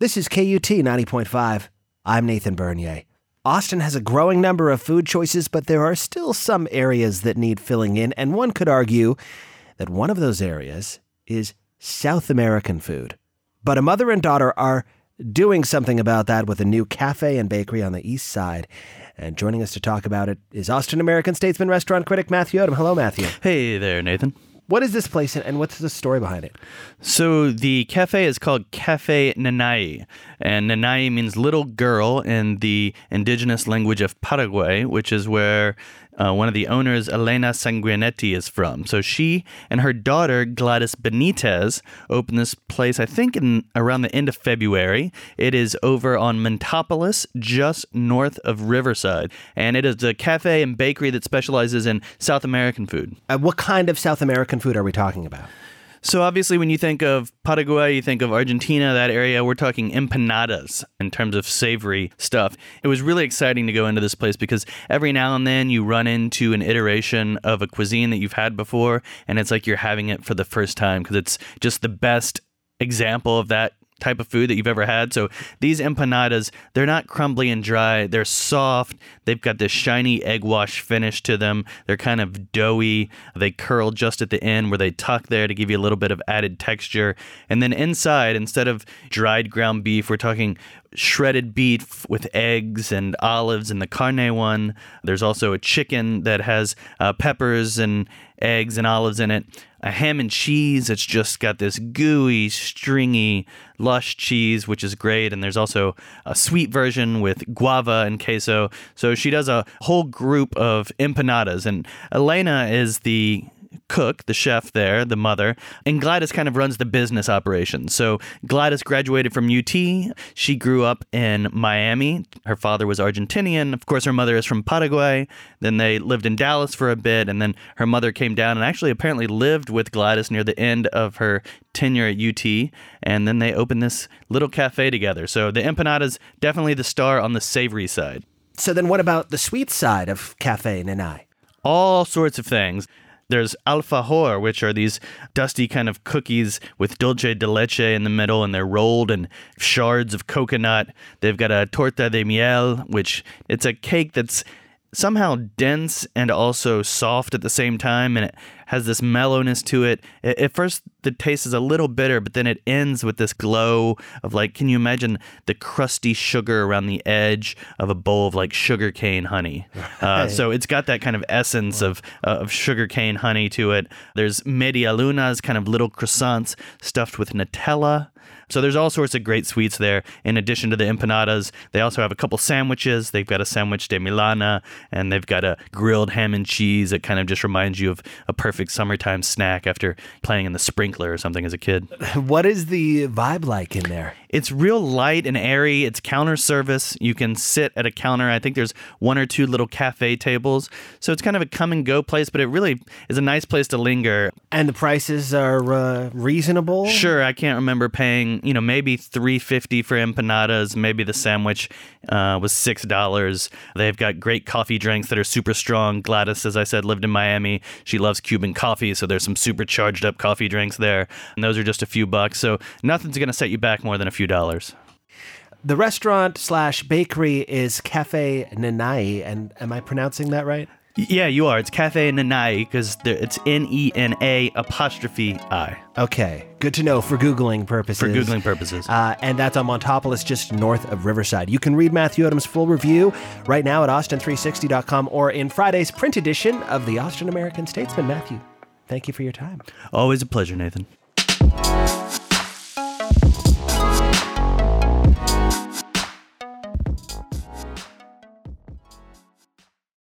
This is KUT 90.5. I'm Nathan Bernier. Austin has a growing number of food choices, but there are still some areas that need filling in, and one could argue that one of those areas is South American food. But a mother and daughter are doing something about that with a new cafe and bakery on the east side. And joining us to talk about it is Austin American statesman, restaurant critic Matthew Odom. Hello, Matthew. Hey there, Nathan. What is this place and what's the story behind it? So the cafe is called Cafe Nanay, and Nanay means little girl in the indigenous language of Paraguay, which is where one of the owners, Elena Sanguinetti, is from. So she and her daughter, Gladys Benitez, opened this place, I think, around the end of February. It is over on Montopolis, just north of Riverside. And it is a cafe and bakery that specializes in South American food. What kind of South American food are we talking about? So obviously when you think of Paraguay, you think of Argentina, that area, we're talking empanadas in terms of savory stuff. It was really exciting to go into this place because every now and then you run into an iteration of a cuisine that you've had before, and it's like you're having it for the first time because it's just the best example of that type of food that you've ever had. So these empanadas, they're not crumbly and dry. They're soft. They've got this shiny egg wash finish to them. They're kind of doughy. They curl just at the end where they tuck there to give you a little bit of added texture. And then inside, instead of dried ground beef, we're talking shredded beef with eggs and olives in the carne one. There's also a chicken that has peppers and eggs and olives in it. A ham and cheese. It's just got this gooey, stringy, lush cheese, which is great. And there's also a sweet version with guava and queso. So she does a whole group of empanadas. And Elena is the cook, the chef there, the mother, and Gladys kind of runs the business operation. So Gladys graduated from UT. She grew up in Miami. Her father was Argentinian. Of course, her mother is from Paraguay. Then they lived in Dallas for a bit, and then her mother came down and actually apparently lived with Gladys near the end of her tenure at UT, and then they opened this little cafe together. So the empanadas, definitely the star on the savory side. So then what about the sweet side of Cafe Nanay? All sorts of things. There's alfajor, which are these dusty kind of cookies with dulce de leche in the middle, and they're rolled in shards of coconut. They've got a torta de miel, which it's a cake that's somehow dense and also soft at the same time, and it has this mellowness to it. At first, the taste is a little bitter, but then it ends with this glow of, like, can you imagine the crusty sugar around the edge of a bowl of, like, sugarcane honey? So it's got that kind of essence of sugarcane honey to it. There's media lunas, kind of little croissants stuffed with Nutella. So there's all sorts of great sweets there. In addition to the empanadas, they also have a couple sandwiches. They've got a sandwich de Milana, and they've got a grilled ham and cheese that kind of just reminds you of a perfect summertime snack after playing in the sprinkler or something as a kid. What is the vibe like in there? It's real light and airy. It's counter service. You can sit at a counter. I think there's one or two little cafe tables. So it's kind of a come and go place, but it really is a nice place to linger. And the prices are reasonable? Sure. I can't remember paying, maybe $3.50 for empanadas. Maybe the sandwich was $6. They've got great coffee drinks that are super strong. Gladys, as I said, lived in Miami. She loves Cuban coffee, so there's some super charged up coffee drinks there. And those are just a few bucks. So nothing's going to set you back more than a few dollars. The restaurant/bakery is Cafe Nanay, and am I pronouncing that right? Yeah, you are. It's Cafe Nanay because it's NENA''I. Okay, good to know for Googling purposes. And that's on Montopolis, just north of Riverside. You can read Matthew Odom's full review right now at austin360.com or in Friday's print edition of the Austin American Statesman. Matthew, thank you for your time. Always a pleasure, Nathan.